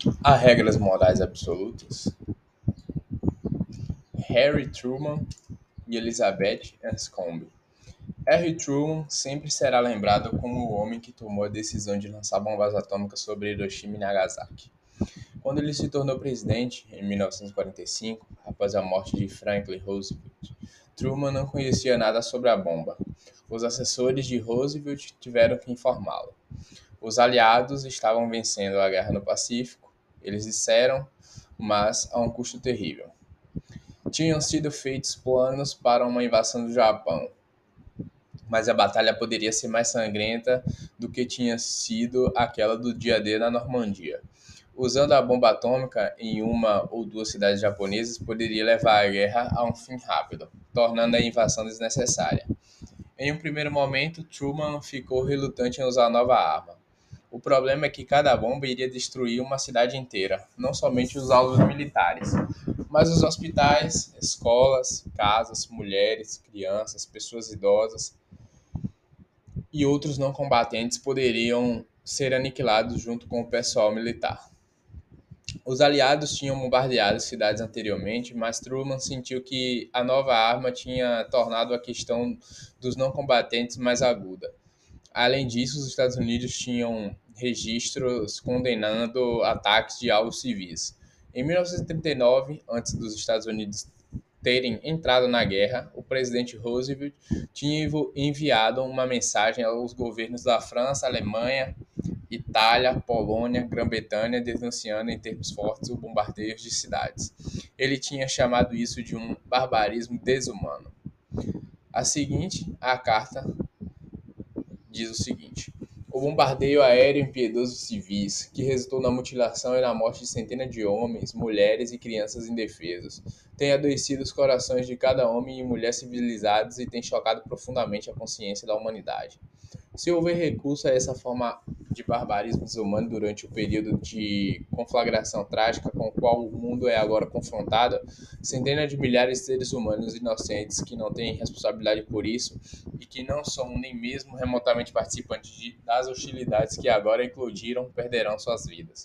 Há regras morais absolutas? Harry Truman e Elizabeth Anscombe. Harry Truman sempre será lembrado como o homem que tomou a decisão de lançar bombas atômicas sobre Hiroshima e Nagasaki. Quando ele se tornou presidente, em 1945, após a morte de Franklin Roosevelt, Truman não conhecia nada sobre a bomba. Os assessores de Roosevelt tiveram que informá-lo. Os aliados estavam vencendo a guerra no Pacífico, eles disseram, mas a um custo terrível. Tinham sido feitos planos para uma invasão do Japão, mas a batalha poderia ser mais sangrenta do que tinha sido aquela do dia D na Normandia. Usando a bomba atômica em uma ou duas cidades japonesas poderia levar a guerra a um fim rápido, tornando a invasão desnecessária. Em um primeiro momento, Truman ficou relutante em usar a nova arma. O problema é que cada bomba iria destruir uma cidade inteira, não somente os alvos militares, mas os hospitais, escolas, casas, mulheres, crianças, pessoas idosas e outros não combatentes poderiam ser aniquilados junto com o pessoal militar. Os aliados tinham bombardeado cidades anteriormente, mas Truman sentiu que a nova arma tinha tornado a questão dos não combatentes mais aguda. Além disso, os Estados Unidos tinham registros condenando ataques de alvos civis. Em 1939, antes dos Estados Unidos terem entrado na guerra, o presidente Roosevelt tinha enviado uma mensagem aos governos da França, Alemanha, Itália, Polônia, Grã-Bretanha, denunciando em termos fortes o bombardeio de cidades. Ele tinha chamado isso de um barbarismo desumano. A carta diz o seguinte: o bombardeio aéreo impiedoso de civis, que resultou na mutilação e na morte de centenas de homens, mulheres e crianças indefesos, tem adoecido os corações de cada homem e mulher civilizados e tem chocado profundamente a consciência da humanidade. Se houver recurso a essa forma de barbarismo desumano durante o período de conflagração trágica com o qual o mundo é agora confrontado, centenas de milhares de seres humanos inocentes que não têm responsabilidade por isso e que não são nem mesmo remotamente participantes das hostilidades que agora eclodiram perderão suas vidas.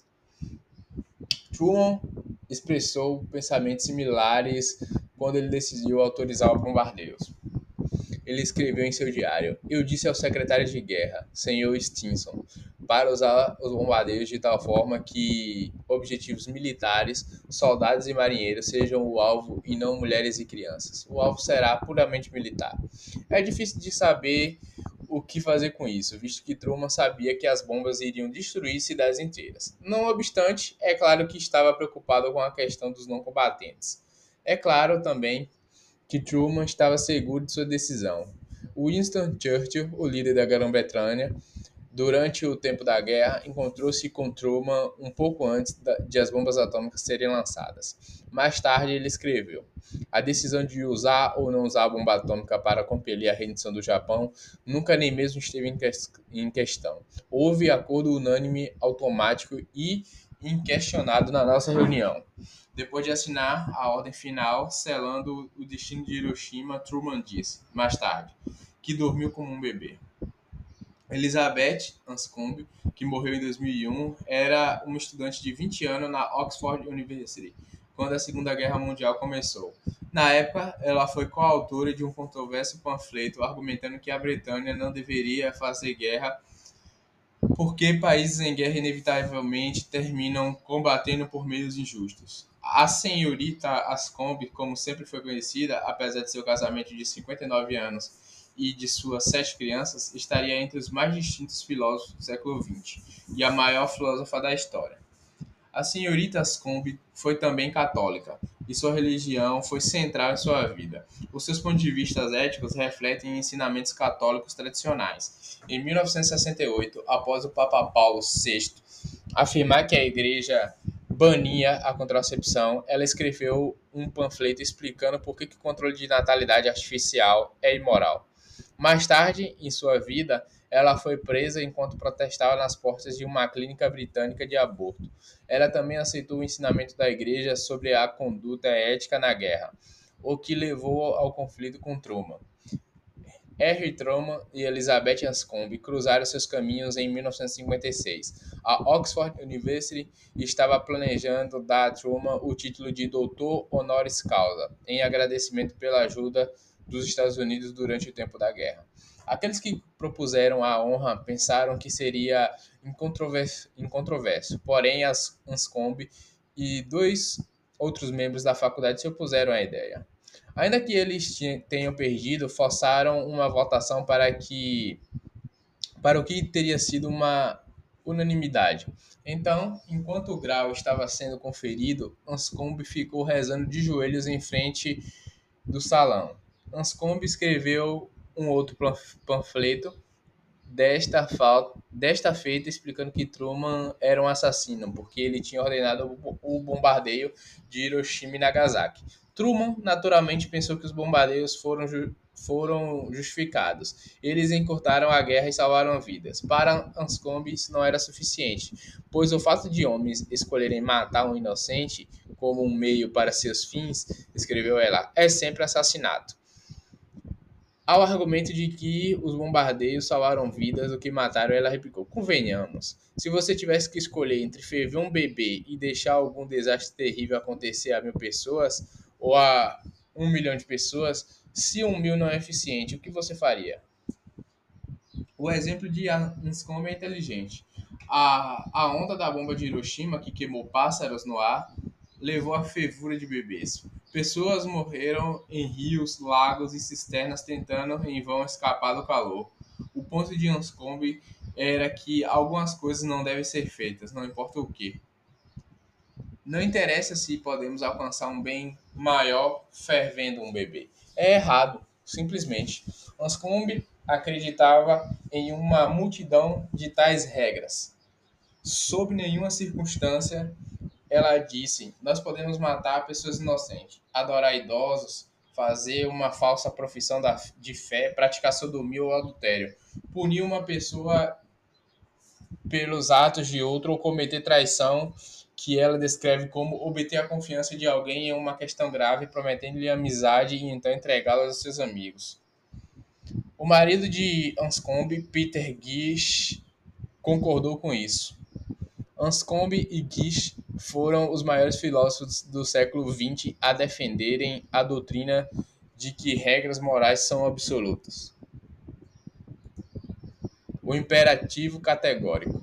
Truman expressou pensamentos similares quando ele decidiu autorizar os bombardeios. Ele escreveu em seu diário: eu disse ao secretário de guerra, Sr. Stinson, para usar os bombardeiros de tal forma que objetivos militares, soldados e marinheiros sejam o alvo e não mulheres e crianças. O alvo será puramente militar. É difícil de saber o que fazer com isso, visto que Truman sabia que as bombas iriam destruir cidades inteiras. Não obstante, é claro que estava preocupado com a questão dos não combatentes. É claro também que Truman estava seguro de sua decisão. Winston Churchill, o líder da Grã-Bretanha, durante o tempo da guerra, encontrou-se com Truman um pouco antes de as bombas atômicas serem lançadas. Mais tarde, ele escreveu: a decisão de usar ou não usar a bomba atômica para compelir a rendição do Japão nunca nem mesmo esteve em questão. Houve acordo unânime, automático e inquestionado na nossa reunião. Depois de assinar a ordem final, selando o destino de Hiroshima, Truman disse, mais tarde, que dormiu como um bebê. Elizabeth Anscombe, que morreu em 2001, era uma estudante de 20 anos na Oxford University, quando a Segunda Guerra Mundial começou. Na época, ela foi coautora de um controverso panfleto argumentando que a Bretanha não deveria fazer guerra porque países em guerra inevitavelmente terminam combatendo por meios injustos. A senhorita Ascombe, como sempre foi conhecida, apesar de seu casamento de 59 anos e de suas 7 crianças, estaria entre os mais distintos filósofos do século XX e a maior filósofa da história. A senhorita Ascombe foi também católica, e sua religião foi central em sua vida. Os seus pontos de vista éticos refletem ensinamentos católicos tradicionais. Em 1968, após o Papa Paulo VI afirmar que a Igreja bania a contracepção, ela escreveu um panfleto explicando por que o controle de natalidade artificial é imoral. Mais tarde, em sua vida, ela foi presa enquanto protestava nas portas de uma clínica britânica de aborto. Ela também aceitou o ensinamento da Igreja sobre a conduta ética na guerra, o que levou ao conflito com Truman. Harry Truman e Elizabeth Anscombe cruzaram seus caminhos em 1956. A Oxford University estava planejando dar a Truman o título de doutor honoris causa, em agradecimento pela ajuda dos Estados Unidos durante o tempo da guerra. Aqueles que propuseram a honra pensaram que seria incontroverso, porém as Anscombe e dois outros membros da faculdade se opuseram à ideia. Ainda que eles tenham perdido, forçaram uma votação para o que teria sido uma unanimidade. Então, enquanto o grau estava sendo conferido, Anscombe ficou rezando de joelhos em frente do salão. Anscombe escreveu um outro panfleto desta feita explicando que Truman era um assassino, porque ele tinha ordenado o bombardeio de Hiroshima e Nagasaki. Truman, naturalmente, pensou que os bombardeios foram justificados. Eles encurtaram a guerra e salvaram vidas. Para Anscombe, isso não era suficiente, pois o fato de homens escolherem matar um inocente como um meio para seus fins, escreveu ela, é sempre assassinato. Ao argumento de que os bombardeios salvaram vidas do que mataram, ela replicou: convenhamos, se você tivesse que escolher entre ferver um bebê e deixar algum desastre terrível acontecer a 1.000 pessoas ou a 1 milhão de pessoas, se 1.000 não é eficiente, o que você faria? O exemplo de Anscombe é inteligente. A onda da bomba de Hiroshima, que queimou pássaros no ar, levou à fervura de bebês. Pessoas morreram em rios, lagos e cisternas tentando em vão escapar do calor. O ponto de Anscombe era que algumas coisas não devem ser feitas, não importa o que. Não interessa se podemos alcançar um bem maior fervendo um bebê. É errado, simplesmente. Anscombe acreditava em uma multidão de tais regras. Sob nenhuma circunstância, ela disse: nós podemos matar pessoas inocentes, adorar idosos, fazer uma falsa profissão de fé, praticar sodomia ou adultério, punir uma pessoa pelos atos de outro ou cometer traição, que ela descreve como obter a confiança de alguém em uma questão grave, prometendo-lhe amizade e então entregá-la aos seus amigos. O marido de Anscombe, Peter Gish, concordou com isso. Anscombe e Gish foram os maiores filósofos do século XX a defenderem a doutrina de que regras morais são absolutas. O imperativo categórico.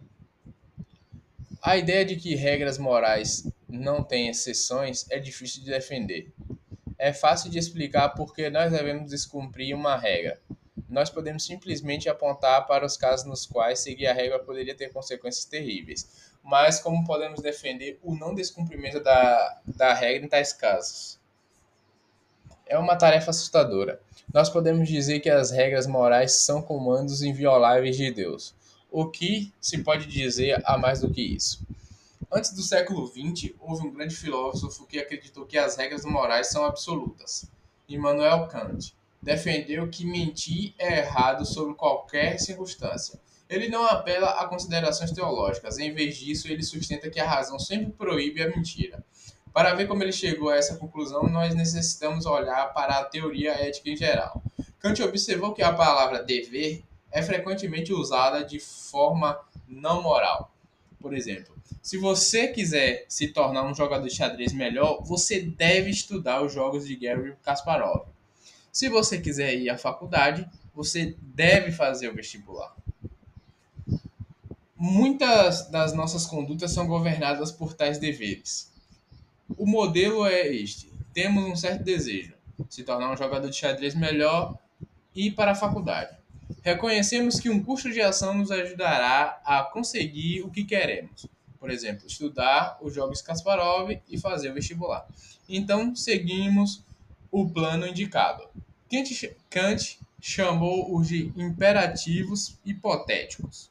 A ideia de que regras morais não têm exceções é difícil de defender. É fácil de explicar por que nós devemos descumprir uma regra. Nós podemos simplesmente apontar para os casos nos quais seguir a regra poderia ter consequências terríveis. Mas como podemos defender o não descumprimento da regra em tais casos? É uma tarefa assustadora. Nós podemos dizer que as regras morais são comandos invioláveis de Deus. O que se pode dizer a mais do que isso? Antes do século XX, houve um grande filósofo que acreditou que as regras morais são absolutas. Immanuel Kant defendeu que mentir é errado sob qualquer circunstância. Ele não apela a considerações teológicas, em vez disso, ele sustenta que a razão sempre proíbe a mentira. Para ver como ele chegou a essa conclusão, nós necessitamos olhar para a teoria ética em geral. Kant observou que a palavra dever é frequentemente usada de forma não moral. Por exemplo, se você quiser se tornar um jogador de xadrez melhor, você deve estudar os jogos de Garry Kasparov. Se você quiser ir à faculdade, você deve fazer o vestibular. Muitas das nossas condutas são governadas por tais deveres. O modelo é este: temos um certo desejo, se tornar um jogador de xadrez melhor e ir para a faculdade. Reconhecemos que um custo de ação nos ajudará a conseguir o que queremos. Por exemplo, estudar os jogos Kasparov e fazer o vestibular. Então, seguimos o plano indicado. Kant chamou-os de imperativos hipotéticos,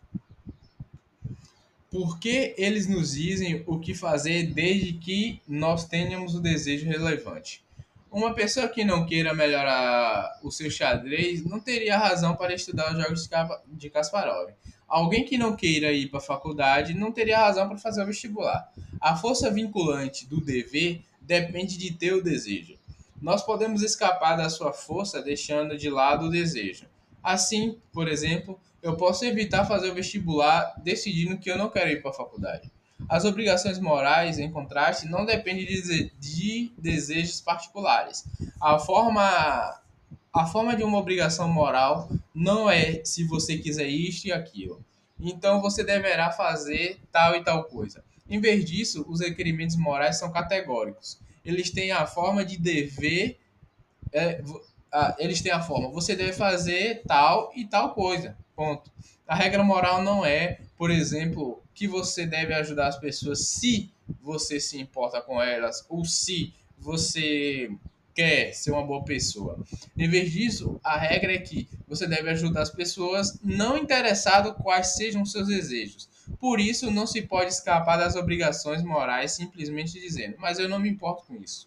porque eles nos dizem o que fazer desde que nós tenhamos o desejo relevante. Uma pessoa que não queira melhorar o seu xadrez não teria razão para estudar os jogos de Kasparov. Alguém que não queira ir para a faculdade não teria razão para fazer o vestibular. A força vinculante do dever depende de ter o desejo. Nós podemos escapar da sua força deixando de lado o desejo. Assim, por exemplo, eu posso evitar fazer o vestibular decidindo que eu não quero ir para a faculdade. As obrigações morais, em contraste, não dependem de desejos particulares. A forma, a forma de uma obrigação moral não é se você quiser isto e aquilo. Então você deverá fazer tal e tal coisa. Em vez disso, os requerimentos morais são categóricos. Eles têm a forma de dever, é, eles têm a forma, você deve fazer tal e tal coisa. Ponto. A regra moral não é, por exemplo, que você deve ajudar as pessoas se você se importa com elas ou se você quer ser uma boa pessoa. Em vez disso, a regra é que você deve ajudar as pessoas não interessado quais sejam os seus desejos. Por isso, não se pode escapar das obrigações morais simplesmente dizendo, mas eu não me importo com isso.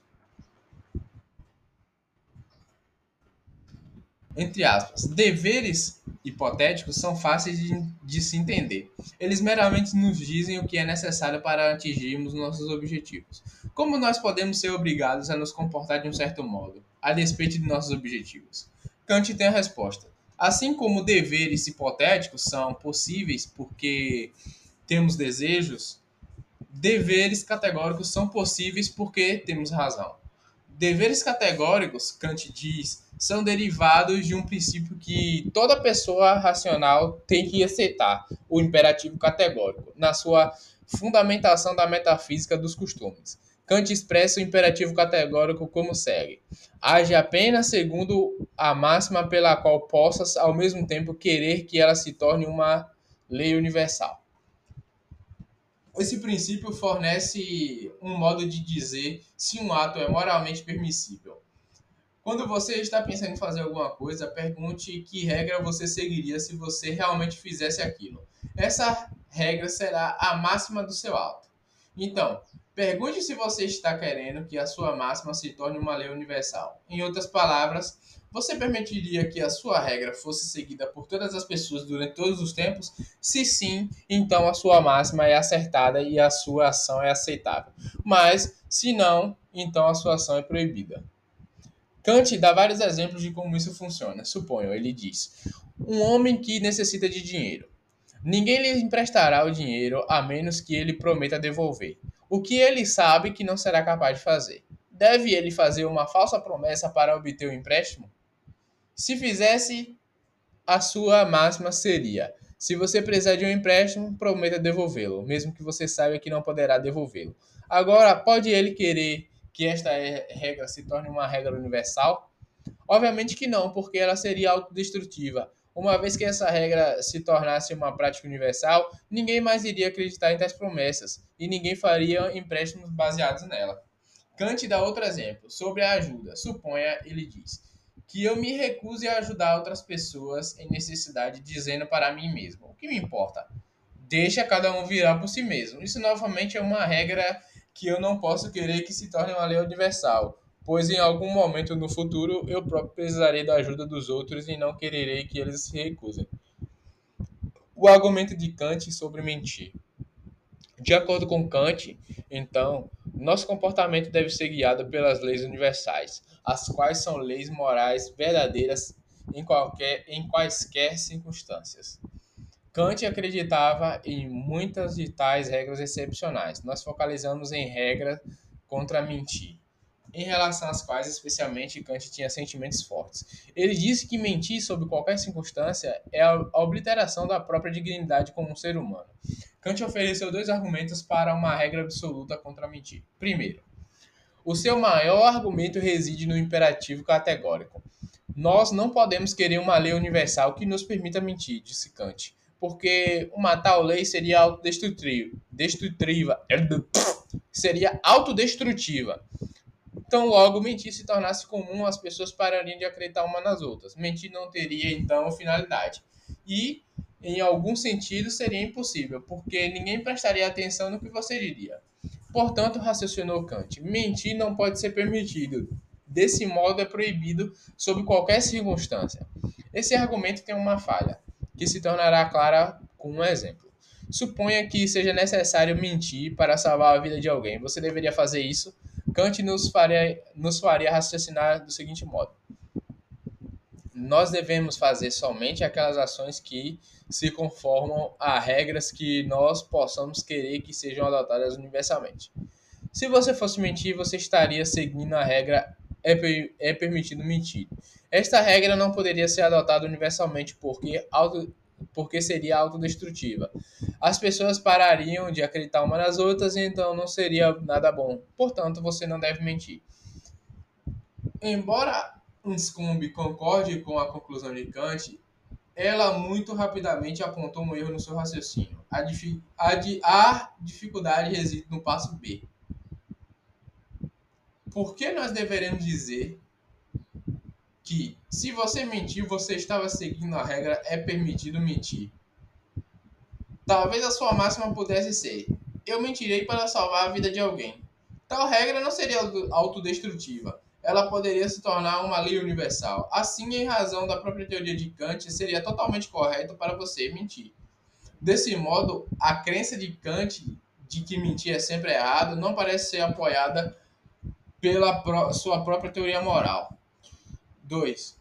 Entre aspas, deveres hipotéticos são fáceis de se entender. Eles meramente nos dizem o que é necessário para atingirmos nossos objetivos. Como nós podemos ser obrigados a nos comportar de um certo modo, a despeito de nossos objetivos? Kant tem a resposta. Assim como deveres hipotéticos são possíveis porque temos desejos, deveres categóricos são possíveis porque temos razão. Deveres categóricos, Kant diz, são derivados de um princípio que toda pessoa racional tem que aceitar, o imperativo categórico, na sua fundamentação da metafísica dos costumes. Kant expressa o imperativo categórico como segue: age apenas segundo a máxima pela qual possas, ao mesmo tempo, querer que ela se torne uma lei universal. Esse princípio fornece um modo de dizer se um ato é moralmente permissível. Quando você está pensando em fazer alguma coisa, pergunte que regra você seguiria se você realmente fizesse aquilo. Essa regra será a máxima do seu ato. Então, pergunte se você está querendo que a sua máxima se torne uma lei universal. Em outras palavras, você permitiria que a sua regra fosse seguida por todas as pessoas durante todos os tempos? Se sim, então a sua máxima é acertada e a sua ação é aceitável. Mas, se não, então a sua ação é proibida. Kant dá vários exemplos de como isso funciona. Suponham, ele diz: um homem que necessita de dinheiro. Ninguém lhe emprestará o dinheiro a menos que ele prometa devolver, o que ele sabe que não será capaz de fazer. Deve ele fazer uma falsa promessa para obter o empréstimo? Se fizesse, a sua máxima seria: se você precisar de um empréstimo, prometa devolvê-lo, mesmo que você saiba que não poderá devolvê-lo. Agora, pode ele querer que esta regra se torne uma regra universal? Obviamente que não, porque ela seria autodestrutiva. Uma vez que essa regra se tornasse uma prática universal, ninguém mais iria acreditar em tais promessas e ninguém faria empréstimos baseados nela. Kant dá outro exemplo, sobre a ajuda. Suponha, ele diz, que eu me recuse a ajudar outras pessoas em necessidade, dizendo para mim mesmo: o que me importa? Deixa cada um virar por si mesmo. Isso novamente é uma regra que eu não posso querer que se torne uma lei universal, pois em algum momento no futuro eu próprio precisarei da ajuda dos outros e não quererei que eles se recusem. O argumento de Kant sobre mentir. De acordo com Kant, então, nosso comportamento deve ser guiado pelas leis universais, as quais são leis morais verdadeiras em quaisquer circunstâncias. Kant acreditava em muitas de tais regras excepcionais. Nós focalizamos em regras contra mentir, em relação às quais, especialmente, Kant tinha sentimentos fortes. Ele disse que mentir sob qualquer circunstância é a obliteração da própria dignidade como um ser humano. Kant ofereceu dois argumentos para uma regra absoluta contra mentir. Primeiro, o seu maior argumento reside no imperativo categórico. Nós não podemos querer uma lei universal que nos permita mentir, disse Kant, porque uma tal lei seria seria autodestrutiva. Então, logo, mentir se tornasse comum, as pessoas parariam de acreditar uma nas outras. Mentir não teria, então, finalidade. E, em algum sentido, seria impossível, porque ninguém prestaria atenção no que você diria. Portanto, raciocinou Kant, mentir não pode ser permitido. Desse modo, é proibido sob qualquer circunstância. Esse argumento tem uma falha, que se tornará clara com um exemplo. Suponha que seja necessário mentir para salvar a vida de alguém. Você deveria fazer isso? Kant nos faria raciocinar do seguinte modo: nós devemos fazer somente aquelas ações que se conformam a regras que nós possamos querer que sejam adotadas universalmente. Se você fosse mentir, você estaria seguindo a regra é permitido mentir. Esta regra não poderia ser adotada universalmente porque seria autodestrutiva. As pessoas parariam de acreditar umas nas outras e então não seria nada bom. Portanto, você não deve mentir. Embora Anscombe concorde com a conclusão de Kant, ela muito rapidamente apontou um erro no seu raciocínio. A dificuldade reside no passo B. Por que nós deveremos dizer que, se você mentiu, você estava seguindo a regra é permitido mentir? Talvez a sua máxima pudesse ser: eu mentirei para salvar a vida de alguém. Tal regra não seria autodestrutiva. Ela poderia se tornar uma lei universal. Assim, em razão da própria teoria de Kant, seria totalmente correto para você mentir. Desse modo, a crença de Kant de que mentir é sempre errado não parece ser apoiada pela sua própria teoria moral. 2.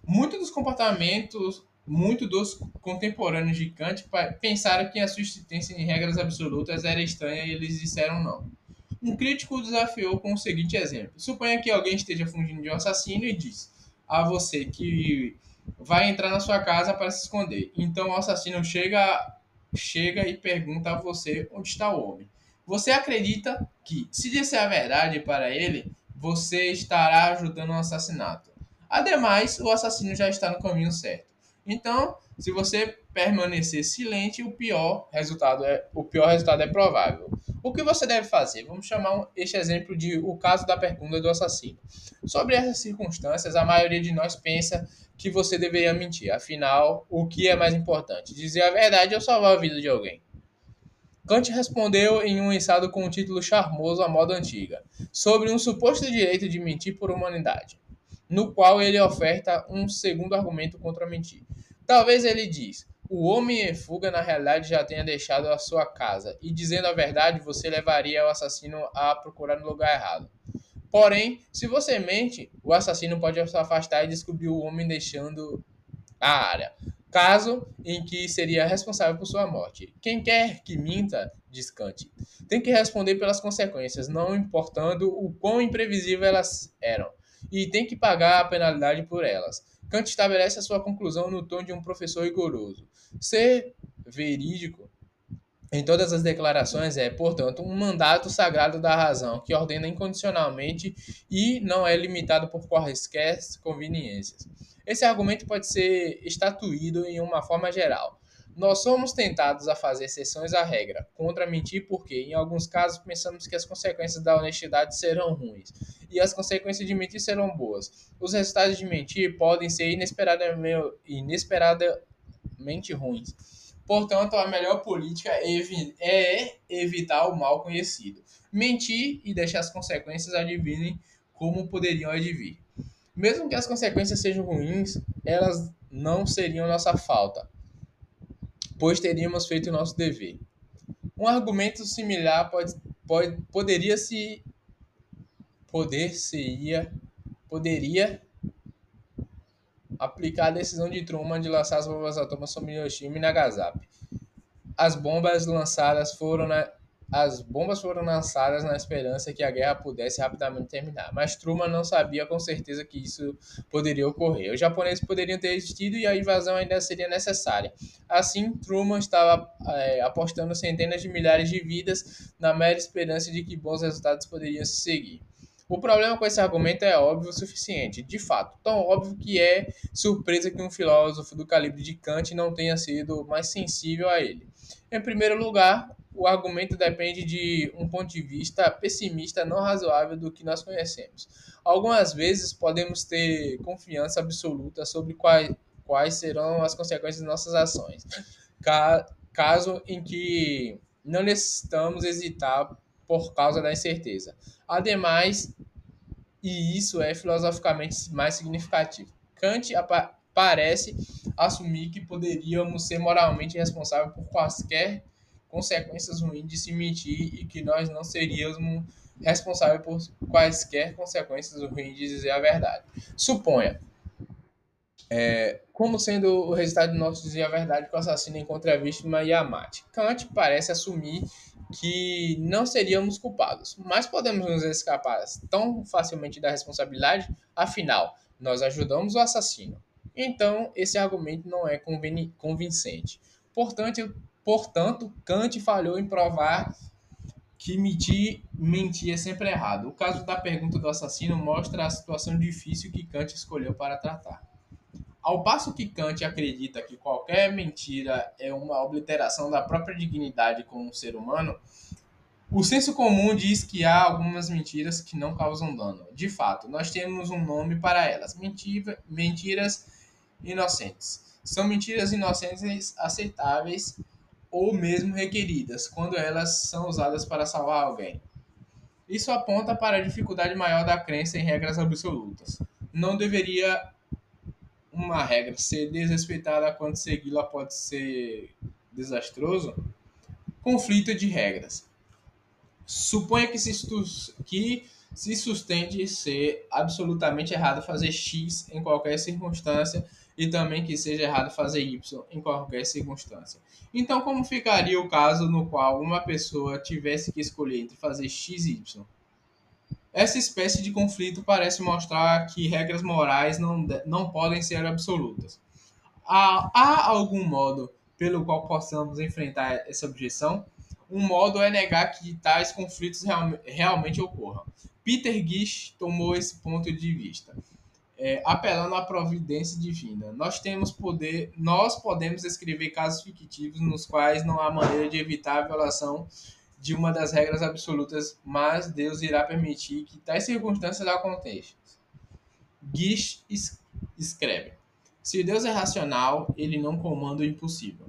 Muitos dos contemporâneos de Kant pensaram que a sua insistência em regras absolutas era estranha e eles disseram não. Um crítico o desafiou com o seguinte exemplo: suponha que alguém esteja fugindo de um assassino e diz a você que vai entrar na sua casa para se esconder. Então o assassino chega e pergunta a você onde está o homem. Você acredita que, se disser a verdade para ele, você estará ajudando um assassinato. Ademais, o assassino já está no caminho certo. Então, se você permanecer silente, o pior resultado é provável. O que você deve fazer? Vamos chamar este exemplo de o caso da pergunta do assassino. Sobre essas circunstâncias, a maioria de nós pensa que você deveria mentir. Afinal, o que é mais importante? Dizer a verdade ou salvar a vida de alguém? Kant respondeu em um ensaio com um título charmoso à moda antiga, sobre um suposto direito de mentir por humanidade, no qual ele oferta um segundo argumento contra mentir. Talvez ele diz: o homem em fuga na realidade já tenha deixado a sua casa, e dizendo a verdade você levaria o assassino a procurar no lugar errado. Porém, se você mente, o assassino pode se afastar e descobrir o homem deixando a área, caso em que seria responsável por sua morte. Quem quer que minta, diz Kant, tem que responder pelas consequências, não importando o quão imprevisíveis elas eram, e tem que pagar a penalidade por elas. Kant estabelece a sua conclusão no tom de um professor rigoroso. Ser verídico em todas as declarações é, portanto, um mandato sagrado da razão, que ordena incondicionalmente e não é limitado por quaisquer conveniências. Esse argumento pode ser estatuído em uma forma geral. Nós somos tentados a fazer exceções à regra, contra mentir porque, em alguns casos, pensamos que as consequências da honestidade serão ruins e as consequências de mentir serão boas. Os resultados de mentir podem ser inesperadamente ruins. Portanto, a melhor política é evitar o mal conhecido. Mentir e deixar as consequências adivinhem como poderiam advir. Mesmo que as consequências sejam ruins, elas não seriam nossa falta, pois teríamos feito o nosso dever. Um argumento similar poderia aplicar a decisão de Truman de lançar as bombas atômicas sobre Hiroshima e Nagasaki. As bombas foram lançadas na esperança que a guerra pudesse rapidamente terminar, mas Truman não sabia com certeza que isso poderia ocorrer. Os japoneses poderiam ter resistido e a invasão ainda seria necessária. Assim, Truman estava apostando centenas de milhares de vidas na mera esperança de que bons resultados poderiam se seguir. O problema com esse argumento é óbvio o suficiente, de fato, tão óbvio que é surpresa que um filósofo do calibre de Kant não tenha sido mais sensível a ele. Em primeiro lugar, o argumento depende de um ponto de vista pessimista não razoável do que nós conhecemos. Algumas vezes podemos ter confiança absoluta sobre quais serão as consequências de nossas ações, caso em que não necessitamos hesitar por causa da incerteza. Ademais, e isso é filosoficamente mais significativo, Kant parece assumir que poderíamos ser moralmente responsáveis por quaisquer consequências ruins de se mentir e que nós não seríamos responsáveis por quaisquer consequências ruins de dizer a verdade. Suponha, como sendo o resultado de nosso dizer a verdade que o assassino encontra a vítima e a mate. Kant parece assumir que não seríamos culpados, mas podemos nos escapar tão facilmente da responsabilidade, afinal, nós ajudamos o assassino. Então, esse argumento não é convincente. Portanto, Kant falhou em provar que mentir é sempre errado. O caso da pergunta do assassino mostra a situação difícil que Kant escolheu para tratar. Ao passo que Kant acredita que qualquer mentira é uma obliteração da própria dignidade como um ser humano, o senso comum diz que há algumas mentiras que não causam dano. De fato, nós temos um nome para elas: mentiras inocentes. São mentiras inocentes aceitáveis ou mesmo requeridas, quando elas são usadas para salvar alguém. Isso aponta para a dificuldade maior da crença em regras absolutas. Não deveria uma regra ser desrespeitada quando segui-la pode ser desastroso? Conflito de regras. Suponha que se sustente ser absolutamente errado fazer X em qualquer circunstância e também que seja errado fazer Y em qualquer circunstância. Então, como ficaria o caso no qual uma pessoa tivesse que escolher entre fazer X e Y? Essa espécie de conflito parece mostrar que regras morais não podem ser absolutas. Há algum modo pelo qual possamos enfrentar essa objeção? Um modo é negar que tais conflitos realmente ocorram. Peter Gish tomou esse ponto de vista, apelando à providência divina. Nós podemos escrever casos fictívios nos quais não há maneira de evitar a violação de uma das regras absolutas, mas Deus irá permitir que tais circunstâncias aconteçam. Gish escreve: se Deus é racional, ele não comanda o impossível.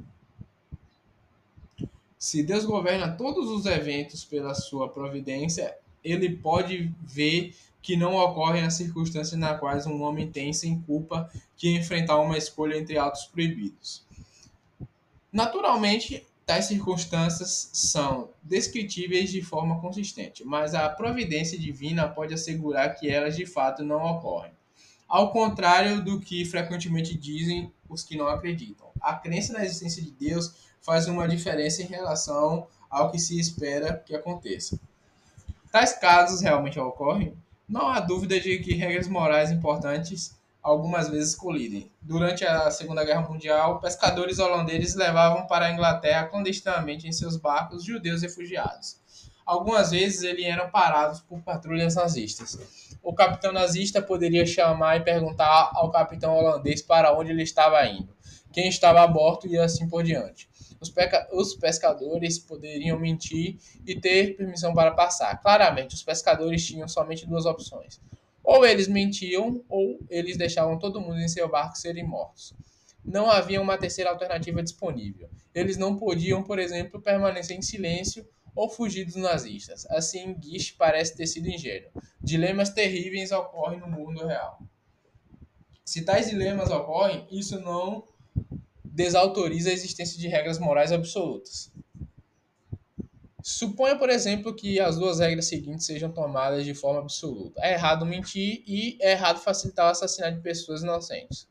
Se Deus governa todos os eventos pela sua providência, ele pode ver que não ocorrem as circunstâncias nas quais um homem tem sem culpa que enfrentar uma escolha entre atos proibidos. Naturalmente, tais circunstâncias são descritíveis de forma consistente, mas a providência divina pode assegurar que elas de fato não ocorrem. Ao contrário do que frequentemente dizem os que não acreditam. A crença na existência de Deus faz uma diferença em relação ao que se espera que aconteça. Tais casos realmente ocorrem? Não há dúvida de que regras morais importantes algumas vezes colidem. Durante a Segunda Guerra Mundial, pescadores holandeses levavam para a Inglaterra clandestinamente em seus barcos judeus refugiados. Algumas vezes eles eram parados por patrulhas nazistas. O capitão nazista poderia chamar e perguntar ao capitão holandês para onde ele estava indo, quem estava a bordo e assim por diante. Os pescadores poderiam mentir e ter permissão para passar. Claramente, os pescadores tinham somente duas opções: ou eles mentiam, ou eles deixavam todo mundo em seu barco serem mortos. Não havia uma terceira alternativa disponível. Eles não podiam, por exemplo, permanecer em silêncio ou fugir dos nazistas. Assim, Gish parece ter sido ingênuo. Dilemas terríveis ocorrem no mundo real. Se tais dilemas ocorrem, isso não desautoriza a existência de regras morais absolutas. Suponha, por exemplo, que as duas regras seguintes sejam tomadas de forma absoluta. É errado mentir e é errado facilitar o assassinato de pessoas inocentes.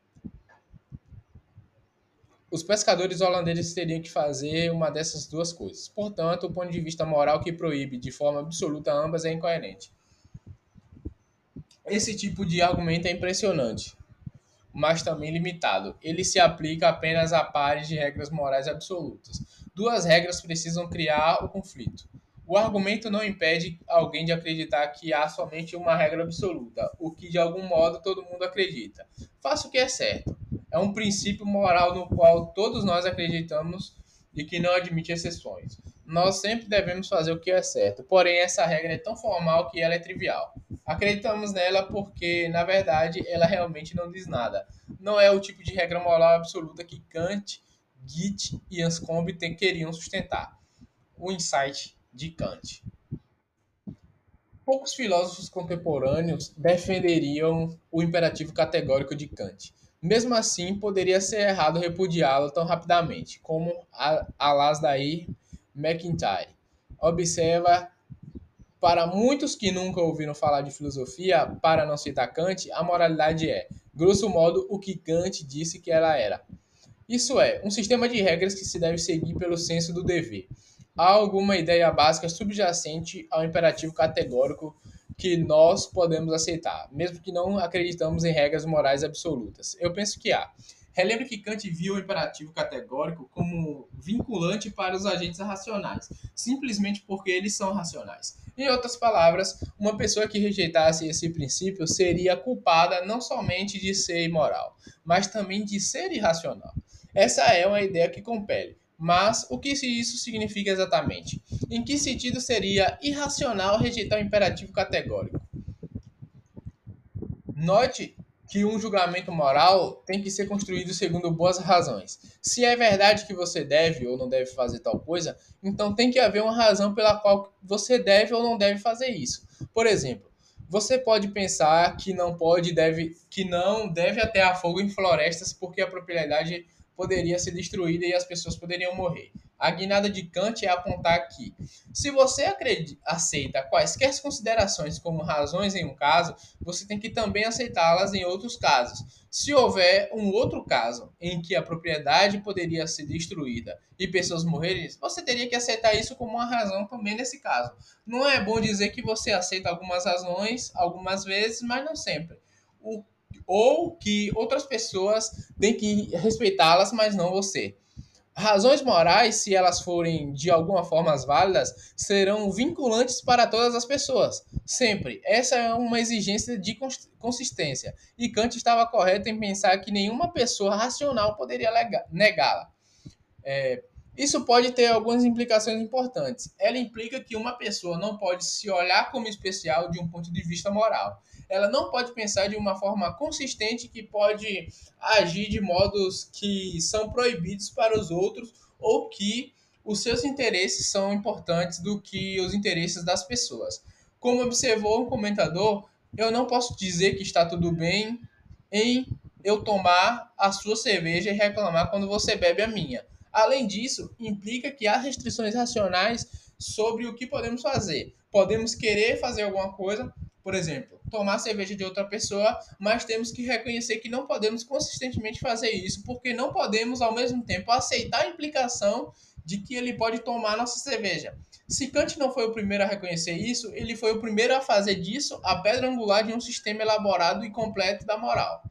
Os pescadores holandeses teriam que fazer uma dessas duas coisas. Portanto, o ponto de vista moral que proíbe de forma absoluta ambas é incoerente. Esse tipo de argumento é impressionante, mas também limitado. Ele se aplica apenas a pares de regras morais absolutas. Duas regras precisam criar o conflito. O argumento não impede alguém de acreditar que há somente uma regra absoluta, o que de algum modo todo mundo acredita. Faça o que é certo. É um princípio moral no qual todos nós acreditamos e que não admite exceções. Nós sempre devemos fazer o que é certo, porém essa regra é tão formal que ela é trivial. Acreditamos nela porque, na verdade, ela realmente não diz nada. Não é o tipo de regra moral absoluta que Kant, Gitt e Anscombe queriam sustentar. O insight de Kant. Poucos filósofos contemporâneos defenderiam o imperativo categórico de Kant. Mesmo assim, poderia ser errado repudiá-lo tão rapidamente, como Alasdair MacIntyre observa. Para muitos que nunca ouviram falar de filosofia, para não citar Kant, a moralidade é, grosso modo, o que Kant disse que ela era. Isso é, um sistema de regras que se deve seguir pelo senso do dever. Há alguma ideia básica subjacente ao imperativo categórico que nós podemos aceitar, mesmo que não acreditamos em regras morais absolutas. Eu penso que há. Relembre que Kant viu o imperativo categórico como vinculante para os agentes racionais, simplesmente porque eles são racionais. Em outras palavras, uma pessoa que rejeitasse esse princípio seria culpada não somente de ser imoral, mas também de ser irracional. Essa é uma ideia que compele. Mas o que isso significa exatamente? Em que sentido seria irracional rejeitar o imperativo categórico? Note que um julgamento moral tem que ser construído segundo boas razões. Se é verdade que você deve ou não deve fazer tal coisa, então tem que haver uma razão pela qual você deve ou não deve fazer isso. Por exemplo, você pode pensar que não deve atear fogo em florestas porque a propriedade poderia ser destruída e as pessoas poderiam morrer. A guinada de Kant é apontar que, se você aceita quaisquer considerações como razões em um caso, você tem que também aceitá-las em outros casos. Se houver um outro caso em que a propriedade poderia ser destruída e pessoas morrerem, você teria que aceitar isso como uma razão também nesse caso. Não é bom dizer que você aceita algumas razões algumas vezes, mas não sempre. O, ou que outras pessoas têm que respeitá-las, mas não você. Razões morais, se elas forem de alguma forma válidas, serão vinculantes para todas as pessoas. Sempre. Essa é uma exigência de consistência. E Kant estava correto em pensar que nenhuma pessoa racional poderia negá-la. Isso pode ter algumas implicações importantes. Ela implica que uma pessoa não pode se olhar como especial de um ponto de vista moral. Ela não pode pensar de uma forma consistente que pode agir de modos que são proibidos para os outros ou que os seus interesses são importantes do que os interesses das pessoas. Como observou um comentador, eu não posso dizer que está tudo bem em eu tomar a sua cerveja e reclamar quando você bebe a minha. Além disso, implica que há restrições racionais sobre o que podemos fazer. Podemos querer fazer alguma coisa, por exemplo, tomar cerveja de outra pessoa, mas temos que reconhecer que não podemos consistentemente fazer isso, porque não podemos, ao mesmo tempo, aceitar a implicação de que ele pode tomar nossa cerveja. Se Kant não foi o primeiro a reconhecer isso, ele foi o primeiro a fazer disso a pedra angular de um sistema elaborado e completo da moral.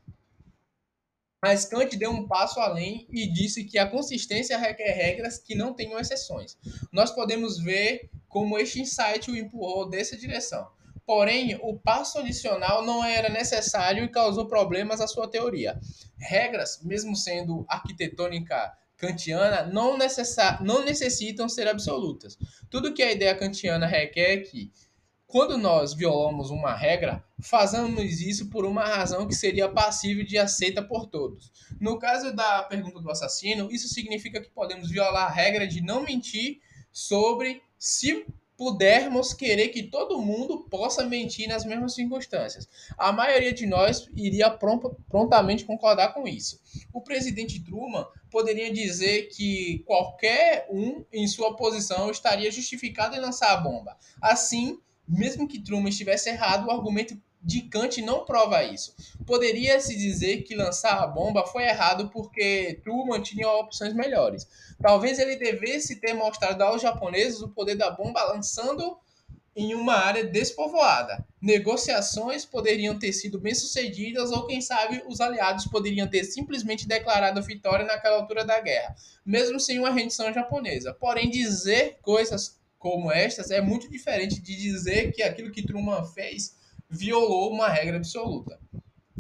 Mas Kant deu um passo além e disse que a consistência requer regras que não tenham exceções. Nós podemos ver como este insight o empurrou dessa direção. Porém, o passo adicional não era necessário e causou problemas à sua teoria. Regras, mesmo sendo arquitetônica kantiana, não necessitam ser absolutas. Tudo que a ideia kantiana requer é que, quando nós violamos uma regra, fazemos isso por uma razão que seria passível de aceita por todos. No caso da pergunta do assassino, isso significa que podemos violar a regra de não mentir sobre se pudermos querer que todo mundo possa mentir nas mesmas circunstâncias. A maioria de nós iria prontamente concordar com isso. O presidente Truman poderia dizer que qualquer um em sua posição estaria justificado em lançar a bomba. Assim, mesmo que Truman estivesse errado, o argumento de Kant não prova isso. Poderia-se dizer que lançar a bomba foi errado porque Truman tinha opções melhores. Talvez ele devesse ter mostrado aos japoneses o poder da bomba lançando em uma área despovoada. Negociações poderiam ter sido bem-sucedidas ou, quem sabe, os aliados poderiam ter simplesmente declarado vitória naquela altura da guerra, mesmo sem uma rendição japonesa. Porém, dizer coisas como estas é muito diferente de dizer que aquilo que Truman fez violou uma regra absoluta.